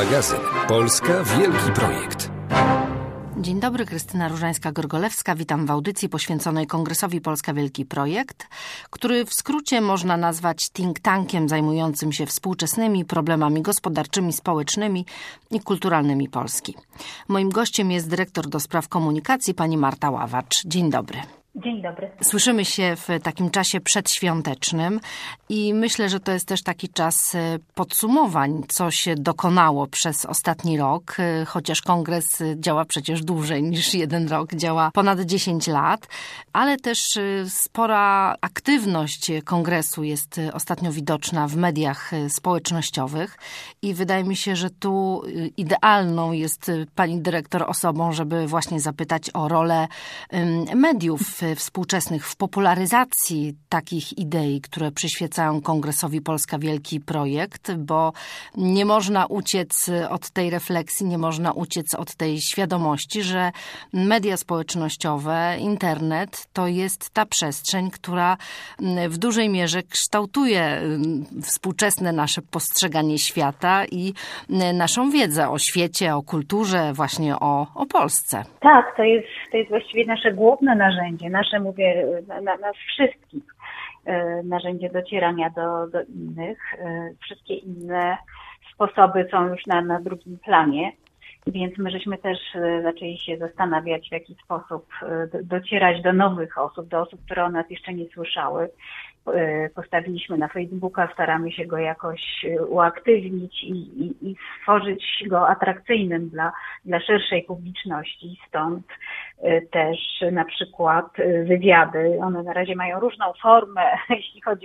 Magazyn Polska Wielki Projekt. Dzień dobry, Krystyna Różańska-Gorgolewska. Witam w audycji poświęconej Kongresowi Polska Wielki Projekt, który w skrócie można nazwać think tankiem zajmującym się współczesnymi problemami gospodarczymi, społecznymi i kulturalnymi Polski. Moim gościem jest dyrektor do spraw komunikacji pani Marta Ławacz. Dzień dobry. Dzień dobry. Słyszymy się w takim czasie przedświątecznym i myślę, że to jest też taki czas podsumowań, co się dokonało przez ostatni rok, chociaż kongres działa przecież dłużej niż jeden rok, działa ponad 10 lat, ale też spora aktywność kongresu jest ostatnio widoczna w mediach społecznościowych i wydaje mi się, że tu idealną jest pani dyrektor osobą, żeby właśnie zapytać o rolę mediów współczesnych w popularyzacji takich idei, które przyświecają Kongresowi Polska Wielki Projekt, bo nie można uciec od tej refleksji, nie można uciec od tej świadomości, że media społecznościowe, internet to jest ta przestrzeń, która w dużej mierze kształtuje współczesne nasze postrzeganie świata i naszą wiedzę o świecie, o kulturze, właśnie o Polsce. Tak, to jest właściwie nasze główne narzędzie, mówię, nas wszystkich, narzędzie docierania do innych. Wszystkie inne sposoby są już na drugim planie, więc my żeśmy też zaczęli się zastanawiać, w jaki sposób docierać do nowych osób, do osób, które o nas jeszcze nie słyszały. Postawiliśmy na Facebooka, staramy się go jakoś uaktywnić i stworzyć go atrakcyjnym dla szerszej publiczności. Stąd też na przykład wywiady, one na razie mają różną formę, jeśli chodzi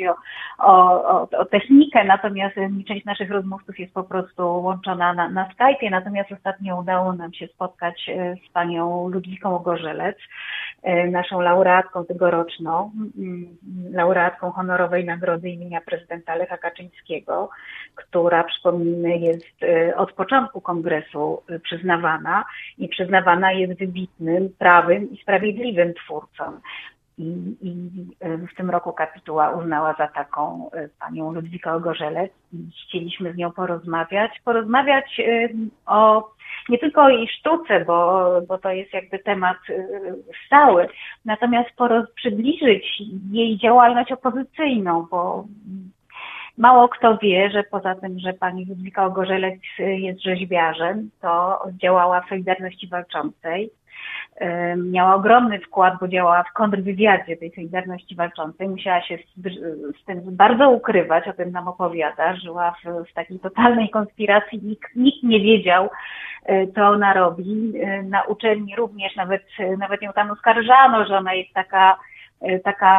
o technikę, natomiast część naszych rozmówców jest po prostu łączona na Skype'ie, natomiast ostatnio udało nam się spotkać z panią Ludwiką Gorzelec, naszą laureatką tegoroczną, laureatką honorowej nagrody imienia prezydenta Lecha Kaczyńskiego, która, przypomnijmy, jest od początku kongresu przyznawana jest wybitnym, prawym i sprawiedliwym twórcą. I w tym roku kapituła uznała za taką panią Ludwikę Gorzelec i chcieliśmy z nią porozmawiać o nie tylko o jej sztuce, bo to jest jakby temat stały, natomiast przybliżyć jej działalność opozycyjną, bo mało kto wie, że poza tym, że pani Ludwika Gorzelec jest rzeźbiarzem, to działała w Solidarności Walczącej. Miała ogromny wkład, bo działała w kontrwywiadzie tej Solidarności Walczącej. Musiała się z tym bardzo ukrywać, o tym nam opowiada. Żyła w takiej totalnej konspiracji. Nikt nie wiedział, co ona robi. Na uczelni również nawet ją tam oskarżano, że ona jest taka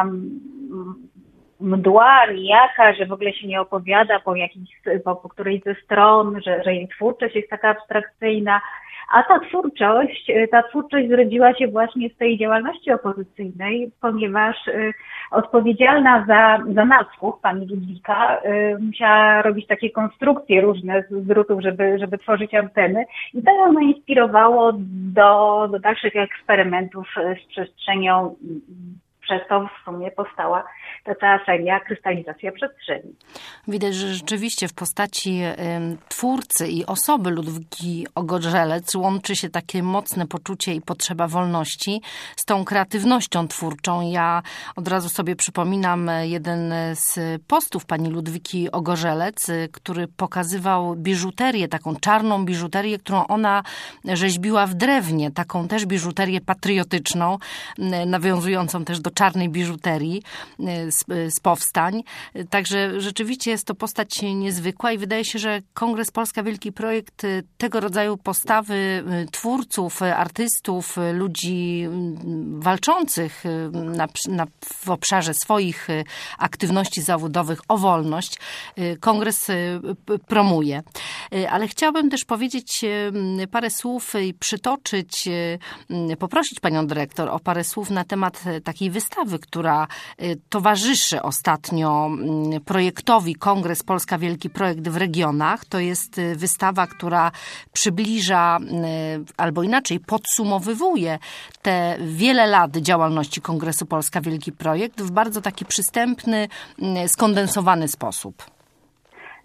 mdła, nijaka, że w ogóle się nie opowiada po którejś ze stron, że jej twórczość jest taka abstrakcyjna. A ta twórczość zrodziła się właśnie z tej działalności opozycyjnej, ponieważ odpowiedzialna za nasłuch pani Ludwika musiała robić takie konstrukcje różne z drutów, żeby tworzyć anteny i to ją inspirowało do dalszych eksperymentów z przestrzenią. Przez to w sumie powstała ta cała seria Krystalizacja przestrzeni. Widać, że rzeczywiście w postaci twórcy i osoby Ludwiki Gorzelec łączy się takie mocne poczucie i potrzeba wolności z tą kreatywnością twórczą. Ja od razu sobie przypominam jeden z postów pani Ludwiki Gorzelec, który pokazywał biżuterię, taką czarną biżuterię, którą ona rzeźbiła w drewnie, taką też biżuterię patriotyczną, nawiązującą też do czarnej biżuterii z powstań. Także rzeczywiście jest to postać niezwykła i wydaje się, że Kongres Polska Wielki Projekt tego rodzaju postawy twórców, artystów, ludzi walczących w obszarze swoich aktywności zawodowych o wolność, Kongres promuje. Ale chciałabym też powiedzieć parę słów i poprosić panią dyrektor o parę słów na temat takiej wystawy, która towarzyszy ostatnio projektowi Kongres Polska Wielki Projekt w regionach. To jest wystawa, która przybliża, albo inaczej podsumowywuje te wiele lat działalności Kongresu Polska Wielki Projekt w bardzo taki przystępny, skondensowany sposób.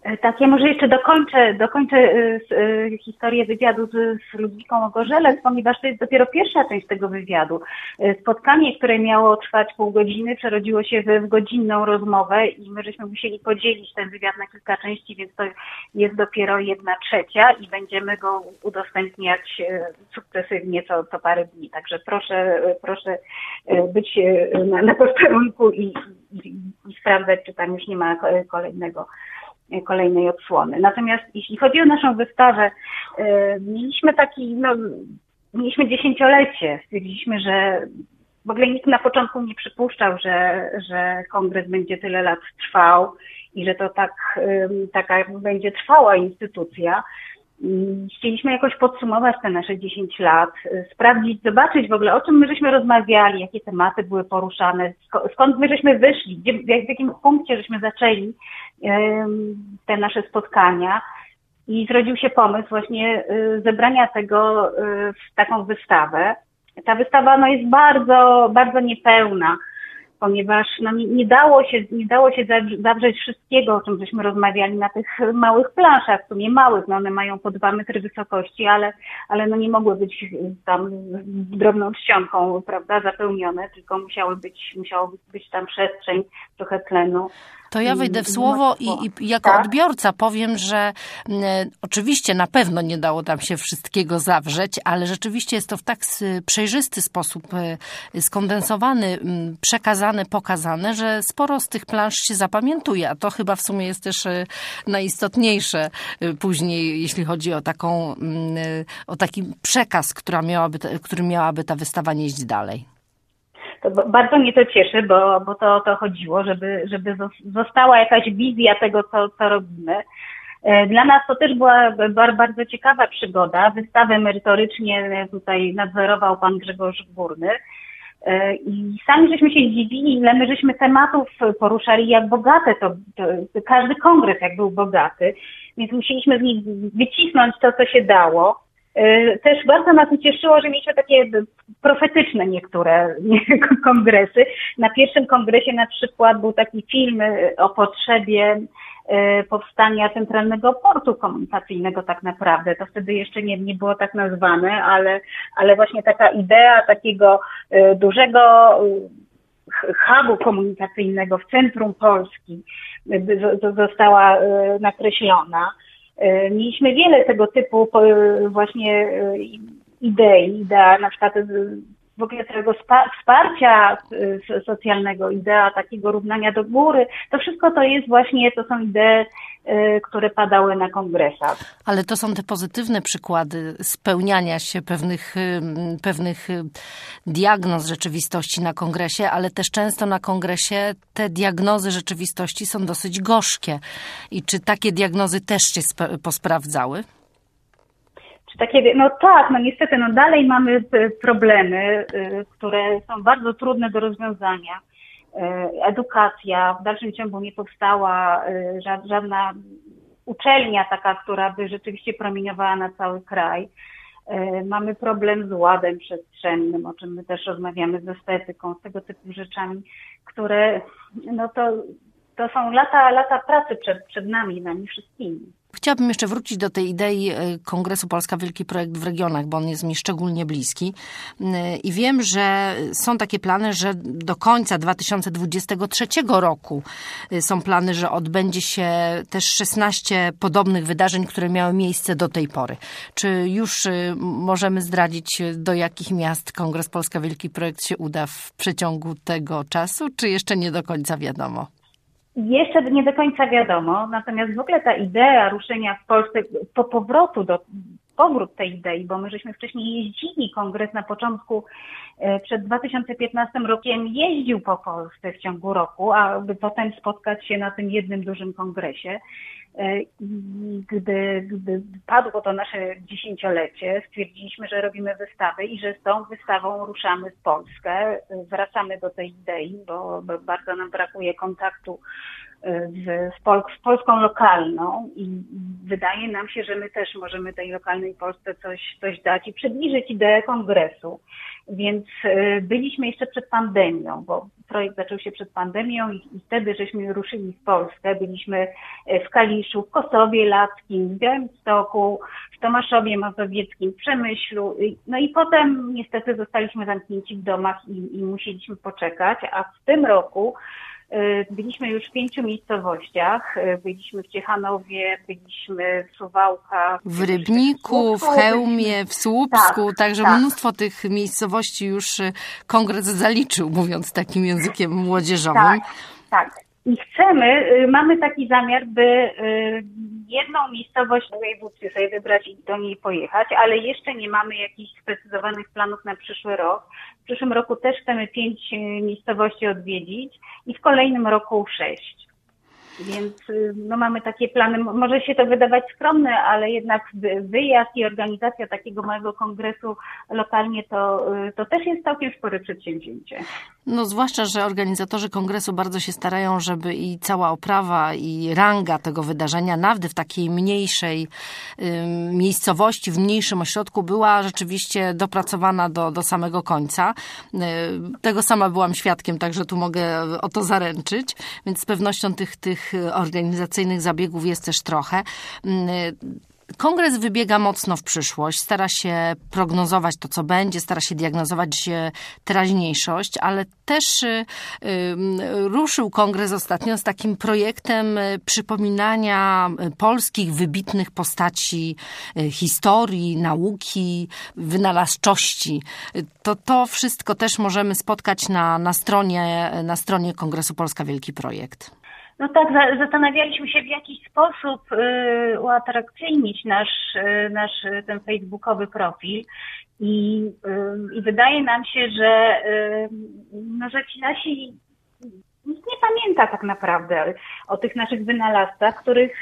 Tak, ja może jeszcze dokończę historię wywiadu z Ludwiką Ogorzelec, ponieważ to jest dopiero pierwsza część tego wywiadu. Spotkanie, które miało trwać pół godziny, przerodziło się w godzinną rozmowę i my żeśmy musieli podzielić ten wywiad na kilka części, więc to jest dopiero 1/3 i będziemy go udostępniać sukcesywnie co parę dni. Także proszę być na posterunku i sprawdzać, czy tam już nie ma kolejnej odsłony. Natomiast jeśli chodzi o naszą wystawę, mieliśmy 10-lecie. Stwierdziliśmy, że w ogóle nikt na początku nie przypuszczał, że kongres będzie tyle lat trwał i że to taka będzie trwała instytucja. Chcieliśmy jakoś podsumować te nasze 10 lat, sprawdzić, zobaczyć w ogóle, o czym my żeśmy rozmawiali, jakie tematy były poruszane, skąd my żeśmy wyszli, w jakim punkcie żeśmy zaczęli te nasze spotkania. I zrodził się pomysł właśnie zebrania tego w taką wystawę. Ta wystawa jest bardzo, bardzo niepełna, ponieważ nie dało się zawrzeć wszystkiego, o czym żeśmy rozmawiali na tych małych planszach, w sumie małych, one mają po 2 metry wysokości, ale nie mogły być tam drobną czcionką, prawda, zapełnione, tylko musiało być tam przestrzeń, trochę tlenu. To ja wejdę w słowo i jako odbiorca powiem, że oczywiście na pewno nie dało tam się wszystkiego zawrzeć, ale rzeczywiście jest to w tak przejrzysty sposób skondensowany, przekazane, pokazane, że sporo z tych plansz się zapamiętuje, a to chyba w sumie jest też najistotniejsze później, jeśli chodzi o taki przekaz, który miałaby ta wystawa nieść dalej. To bardzo mnie to cieszy, bo to o to chodziło, żeby została jakaś wizja tego, co robimy. Dla nas to też była bardzo ciekawa przygoda. Wystawę merytorycznie tutaj nadzorował pan Grzegorz Górny. I sami żeśmy się dziwili, ile my żeśmy tematów poruszali, jak bogate to każdy kongres jak był bogaty, więc musieliśmy z nich wycisnąć to, co się dało. Też bardzo nas ucieszyło, że mieliśmy takie profetyczne niektóre kongresy. Na pierwszym kongresie na przykład był taki film o potrzebie powstania Centralnego Portu Komunikacyjnego tak naprawdę. To wtedy jeszcze nie było tak nazwane, ale właśnie taka idea takiego dużego hubu komunikacyjnego w centrum Polski została nakreślona. Mieliśmy wiele tego typu właśnie idea na przykład w ogóle tego wsparcia socjalnego, idea takiego równania do góry. To wszystko to są idee, które padały na kongresach. Ale to są te pozytywne przykłady spełniania się pewnych diagnoz rzeczywistości na kongresie, ale też często na kongresie te diagnozy rzeczywistości są dosyć gorzkie. I czy takie diagnozy też się posprawdzały? Niestety, dalej mamy problemy, które są bardzo trudne do rozwiązania. Edukacja, w dalszym ciągu nie powstała żadna uczelnia taka, która by rzeczywiście promieniowała na cały kraj. Mamy problem z ładem przestrzennym, o czym my też rozmawiamy, z estetyką, z tego typu rzeczami, które to są lata pracy przed nami wszystkimi. Chciałabym jeszcze wrócić do tej idei Kongresu Polska Wielki Projekt w regionach, bo on jest mi szczególnie bliski. I wiem, że są takie plany, że do końca 2023 roku są plany, że odbędzie się też 16 podobnych wydarzeń, które miały miejsce do tej pory. Czy już możemy zdradzić, do jakich miast Kongres Polska Wielki Projekt się uda w przeciągu tego czasu, czy jeszcze nie do końca wiadomo? Jeszcze nie do końca wiadomo, natomiast w ogóle ta idea ruszenia w Polsce, powrót tej idei, bo my żeśmy wcześniej jeździli, kongres na początku, przed 2015 rokiem jeździł po Polsce w ciągu roku, aby potem spotkać się na tym jednym dużym kongresie. I gdy padło to nasze 10-lecie, stwierdziliśmy, że robimy wystawę i że z tą wystawą ruszamy w Polskę. Wracamy do tej idei, bo bardzo nam brakuje kontaktu z Polską lokalną i wydaje nam się, że my też możemy tej lokalnej Polsce coś dać i przybliżyć ideę kongresu. Więc byliśmy jeszcze przed pandemią, bo projekt zaczął się przed pandemią i wtedy żeśmy ruszyli w Polskę. Byliśmy w Kaliszu, w Kosowie Lackim, w Białymstoku, w Tomaszowie Mazowieckim, w Przemyślu. No i potem niestety zostaliśmy zamknięci w domach i musieliśmy poczekać, a w tym roku byliśmy już w 5 miejscowościach. Byliśmy w Ciechanowie, byliśmy w Suwałkach. W Rybniku, w Chełmie, w Słupsku, także mnóstwo tych miejscowości już kongres zaliczył, mówiąc takim językiem młodzieżowym. Tak. I mamy taki zamiar, by jedną miejscowość w województwie sobie wybrać i do niej pojechać, ale jeszcze nie mamy jakichś sprecyzowanych planów na przyszły rok. W przyszłym roku też chcemy 5 miejscowości odwiedzić i w kolejnym roku 6. Więc mamy takie plany. Może się to wydawać skromne, ale jednak wyjazd i organizacja takiego małego kongresu lokalnie to też jest całkiem spore przedsięwzięcie. No zwłaszcza, że organizatorzy kongresu bardzo się starają, żeby i cała oprawa i ranga tego wydarzenia, nawet w takiej mniejszej miejscowości, w mniejszym ośrodku była rzeczywiście dopracowana do samego końca. Tego sama byłam świadkiem, także tu mogę o to zaręczyć, więc z pewnością tych organizacyjnych zabiegów jest też trochę. Kongres wybiega mocno w przyszłość, stara się prognozować to, co będzie, stara się diagnozować teraźniejszość, ale też ruszył kongres ostatnio z takim projektem przypominania polskich wybitnych postaci historii, nauki, wynalazczości. To wszystko też możemy spotkać na stronie Kongresu Polska Wielki Projekt. No tak, zastanawialiśmy się, w jaki sposób uatrakcyjnić nasz ten facebookowy profil i wydaje nam się, że ci nasi nikt nie pamięta tak naprawdę o tych naszych wynalazcach, których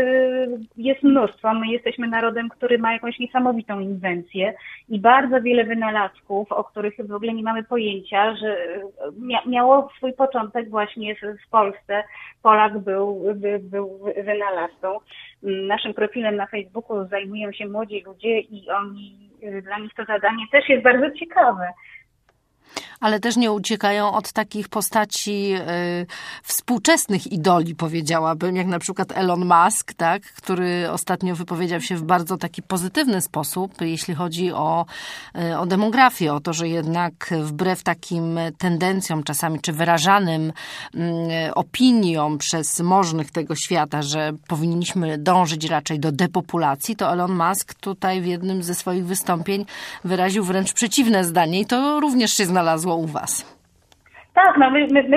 jest mnóstwo. My jesteśmy narodem, który ma jakąś niesamowitą inwencję i bardzo wiele wynalazków, o których w ogóle nie mamy pojęcia, że miało swój początek właśnie w Polsce. Polak był wynalazcą. Naszym profilem na Facebooku zajmują się młodzi ludzie i dla nich to zadanie też jest bardzo ciekawe. Ale też nie uciekają od takich postaci współczesnych idoli, powiedziałabym, jak na przykład Elon Musk, tak, który ostatnio wypowiedział się w bardzo taki pozytywny sposób, jeśli chodzi o demografię, o to, że jednak wbrew takim tendencjom czasami, czy wyrażanym opiniom przez możnych tego świata, że powinniśmy dążyć raczej do depopulacji, to Elon Musk tutaj w jednym ze swoich wystąpień wyraził wręcz przeciwne zdanie i to również się znalazło u was. Tak, no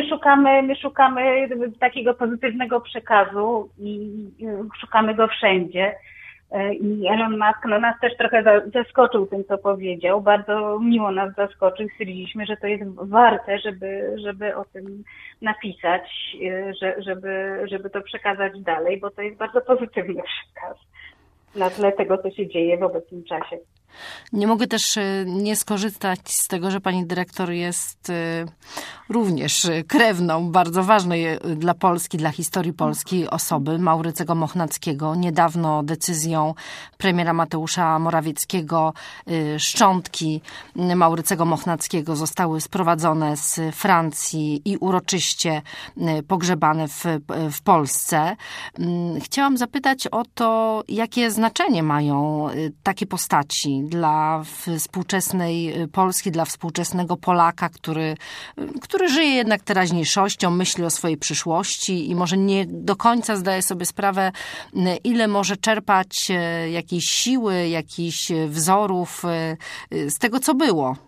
my szukamy takiego pozytywnego przekazu i szukamy go wszędzie. I Elon Musk nas też trochę zaskoczył tym, co powiedział. Bardzo miło nas zaskoczył. Stwierdziliśmy, że to jest warte, żeby o tym napisać, żeby to przekazać dalej, bo to jest bardzo pozytywny przekaz na tle tego, co się dzieje w obecnym czasie. Nie mogę też nie skorzystać z tego, że pani dyrektor jest również krewną bardzo ważnej dla Polski, dla historii Polski osoby, Maurycego Mochnackiego. Niedawno decyzją premiera Mateusza Morawieckiego szczątki Maurycego Mochnackiego zostały sprowadzone z Francji i uroczyście pogrzebane w Polsce. Chciałam zapytać o to, jakie znaczenie mają takie postaci dla współczesnej Polski, dla współczesnego Polaka, który żyje jednak teraźniejszością, myśli o swojej przyszłości i może nie do końca zdaje sobie sprawę, ile może czerpać jakiejś siły, jakichś wzorów z tego, co było.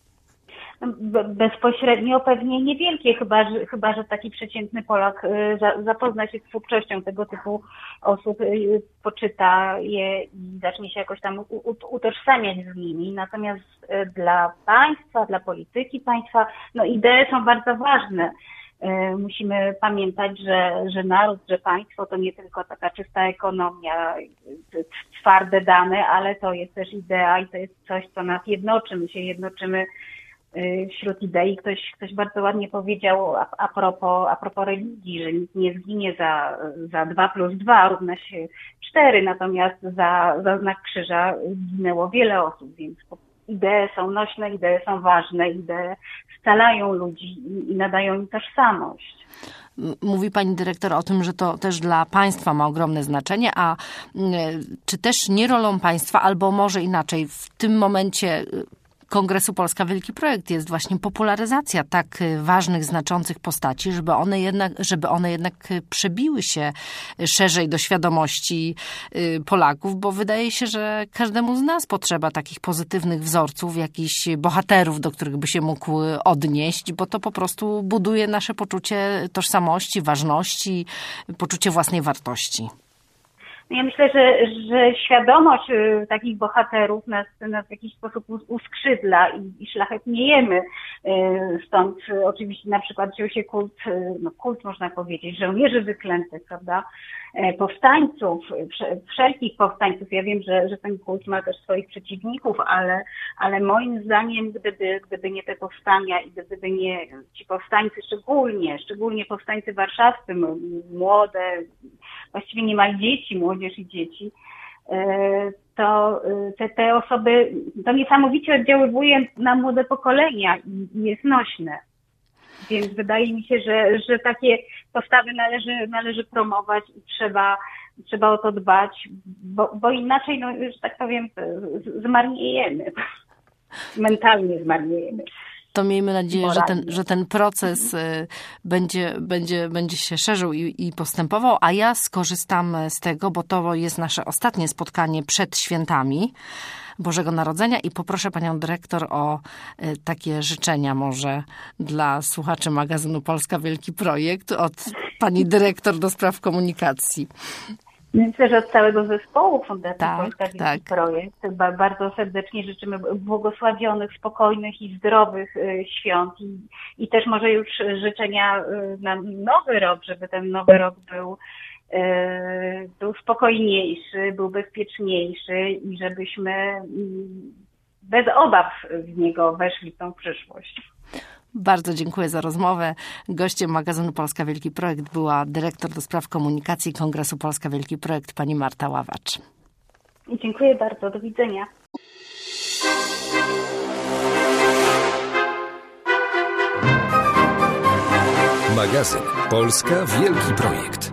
Bezpośrednio pewnie niewielkie, chyba że taki przeciętny Polak zapozna się z twórczością tego typu osób, poczyta je i zacznie się jakoś tam utożsamiać z nimi. Natomiast dla państwa, dla polityki państwa, idee są bardzo ważne. Musimy pamiętać, że naród, że państwo to nie tylko taka czysta ekonomia, twarde dane, ale to jest też idea i to jest coś, co nas jednoczy. My się jednoczymy wśród idei. Ktoś bardzo ładnie powiedział a propos religii, że nikt nie zginie za 2 + 2 równa się 4, natomiast za znak krzyża zginęło wiele osób, więc idee są nośne, idee są ważne, idee scalają ludzi i nadają im tożsamość. Mówi pani dyrektor o tym, że to też dla państwa ma ogromne znaczenie, a czy też nie rolą państwa, albo może inaczej, w tym momencie Kongresu Polska Wielki Projekt jest właśnie popularyzacja tak ważnych, znaczących postaci, żeby one jednak przebiły się szerzej do świadomości Polaków, bo wydaje się, że każdemu z nas potrzeba takich pozytywnych wzorców, jakichś bohaterów, do których by się mógł odnieść, bo to po prostu buduje nasze poczucie tożsamości, ważności, poczucie własnej wartości. Ja myślę, że świadomość takich bohaterów nas w jakiś sposób uskrzydla i szlachetniejemy. Stąd oczywiście na przykład wziął się kult można powiedzieć, żołnierzy wyklętych, prawda? Powstańców, wszelkich powstańców. Ja wiem, że ten kult ma też swoich przeciwników, ale moim zdaniem, gdyby nie te powstania i gdyby nie ci powstańcy, szczególnie powstańcy warszawscy, młode, właściwie niemal dzieci, młodzież i dzieci, to te osoby, to niesamowicie oddziaływuje na młode pokolenia i jest nośne. Więc wydaje mi się, że takie postawy należy promować i trzeba o to dbać, bo inaczej, że tak powiem, zmarniejemy. Mentalnie zmarniejemy. To miejmy nadzieję, że ten proces będzie się szerzył i postępował, a ja skorzystam z tego, bo to jest nasze ostatnie spotkanie przed świętami Bożego Narodzenia i poproszę panią dyrektor o takie życzenia może dla słuchaczy magazynu Polska Wielki Projekt od pani dyrektor do spraw komunikacji. Myślę, że od całego zespołu Fundacji Polska Wielki Tak. Projekt bardzo serdecznie życzymy błogosławionych, spokojnych i zdrowych świąt i też może już życzenia na nowy rok, żeby ten nowy rok był spokojniejszy, był bezpieczniejszy i żebyśmy bez obaw w niego weszli w tą przyszłość. Bardzo dziękuję za rozmowę. Gościem magazynu Polska Wielki Projekt była dyrektor do spraw komunikacji Kongresu Polska Wielki Projekt pani Marta Ławacz. Dziękuję bardzo. Do widzenia. Magazyn Polska Wielki Projekt.